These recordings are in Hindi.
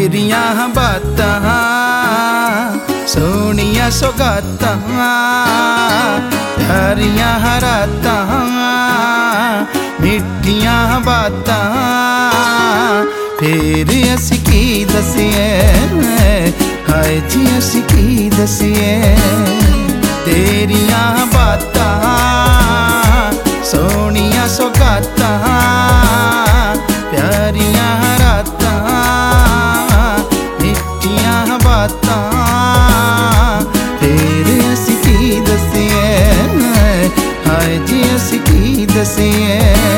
तेरियां बातां सोनिया सौगातां प्यारियां रातां मिठियां बातां फिर असी की दसिए हाय जी असी की दसिए तेरियां बातां सोनिया सौगातां प्यारियां रातां मिठियां बातां फिर असी की दसिए हाय जी असी की दसिए।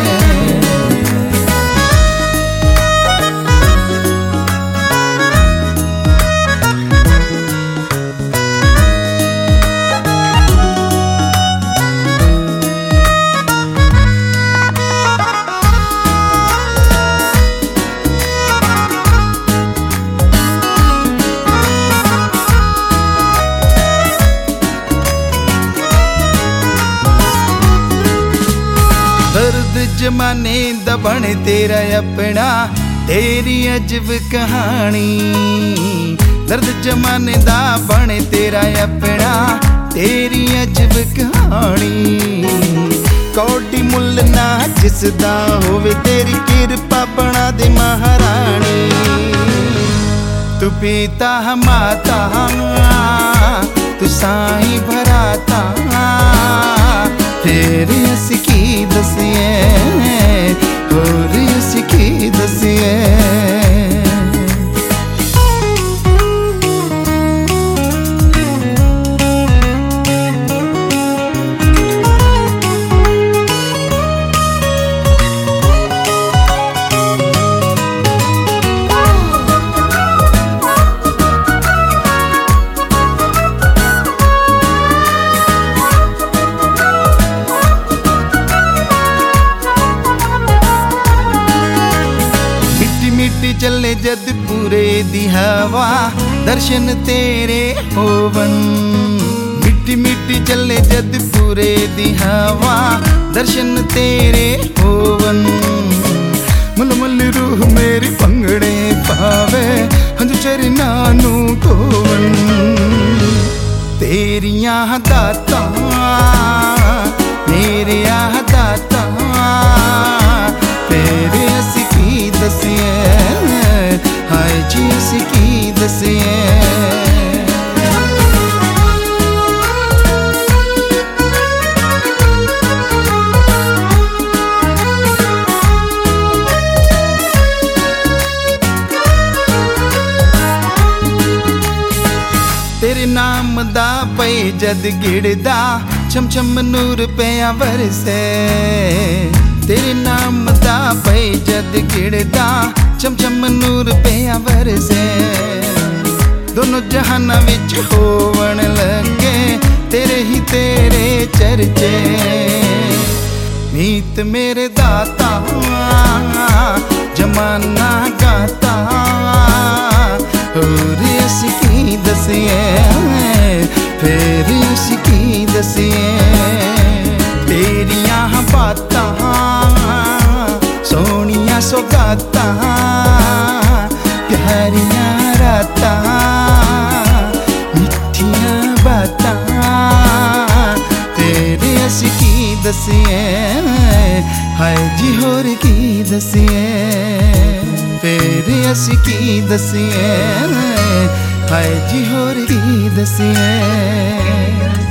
दर्द जमाने दा बने तेरा अपना तेरी अजब कहानी दर्द जमाने दा बने तेरा अपना तेरी अजब कहानी कौड़ी मुल ना जिसदा होवे तेरी कृपा बना दे महारानी तू पिता माता तू साईं भराता फिर असी की दसिए होर असी की दसिए। मिट्टी चले जद पूरे दी हवा दर्शन तेरे होवन मिट्टी मिट्टी चले जद पूरे दी हवा दर्शन तेरे होवन मुल मुल रूह मेरी पंगड़े पावे हंजू चरना नू धोवन तेरियां दातां मेरे दातां फिर असी की दसिए हाय जी असी की दसिए। तेरे नाम दा पे जद गिड़दा छम छम नूर पिया बरसे तेरे नाम दा पे जद गिड़दा चम चम नूर पिया बरसे दोनों जहाना विच होवन लगे तेरे ही तेरे चर्चे मीत मेरे दाता जमाना गाता होर असी की दसिए फिर असी की दसिए तेरियां बातां सोनिया सौगातां प्यारियां रातां मिठियां बातां तेरे असी की दसिए हाय जी होर की दसिए फिर असी की दसिए हाय जी होर की दसिए।